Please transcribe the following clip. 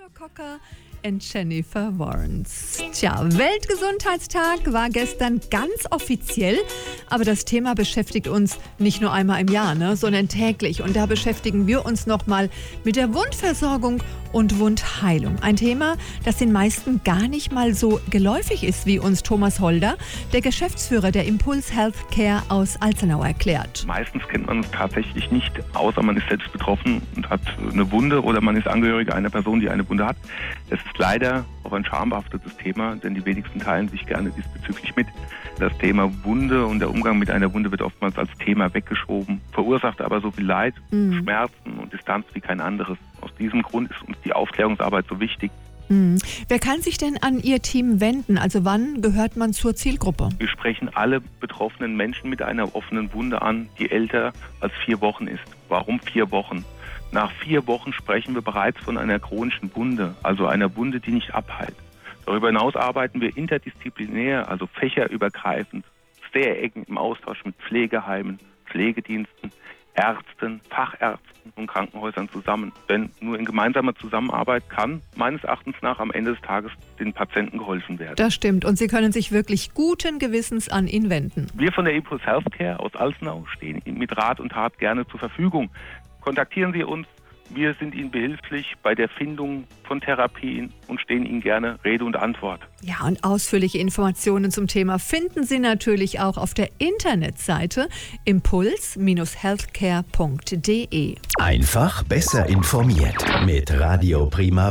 Cocker und Jennifer Warnes. Tja, Weltgesundheitstag war gestern ganz offiziell, aber das Thema beschäftigt uns nicht nur einmal im Jahr, sondern täglich. Und da beschäftigen wir uns nochmal mit der Wundversorgung und Wundheilung. Ein Thema, das den meisten gar nicht mal so geläufig ist, wie uns Thomas Holder, der Geschäftsführer der Impuls Healthcare aus Alzenau, erklärt. Meistens kennt man es tatsächlich nicht, außer man ist selbst betroffen und hat eine Wunde oder man ist Angehöriger einer Person, die eine Wunde hat. Es ist leider auch ein schambehaftetes Thema, denn die wenigsten teilen sich gerne diesbezüglich mit. Das Thema Wunde und der Umgang mit einer Wunde wird oftmals als Thema weggeschoben, verursacht aber so viel Leid, Schmerzen und Distanz wie kein anderes. Aus diesem Grund ist uns die Aufklärungsarbeit so wichtig. Wer kann sich denn an Ihr Team wenden? Also wann gehört man zur Zielgruppe? Wir sprechen alle betroffenen Menschen mit einer offenen Wunde an, die älter als 4 Wochen ist. Warum 4 Wochen? Nach 4 Wochen sprechen wir bereits von einer chronischen Wunde, also einer Wunde, die nicht abheilt. Darüber hinaus arbeiten wir interdisziplinär, also fächerübergreifend, sehr eng im Austausch mit Pflegeheimen, Pflegediensten, Ärzten, Fachärzten und Krankenhäusern zusammen. Denn nur in gemeinsamer Zusammenarbeit kann meines Erachtens nach am Ende des Tages den Patienten geholfen werden. Das stimmt und Sie können sich wirklich guten Gewissens an ihn wenden. Wir von der Impuls Healthcare aus Alzenau stehen Ihnen mit Rat und Tat gerne zur Verfügung. Kontaktieren Sie uns. Wir sind Ihnen behilflich bei der Findung von Therapien und stehen Ihnen gerne Rede und Antwort. Ja, und ausführliche Informationen zum Thema finden Sie natürlich auch auf der Internetseite impuls-healthcare.de. Einfach besser informiert mit Radio Prima.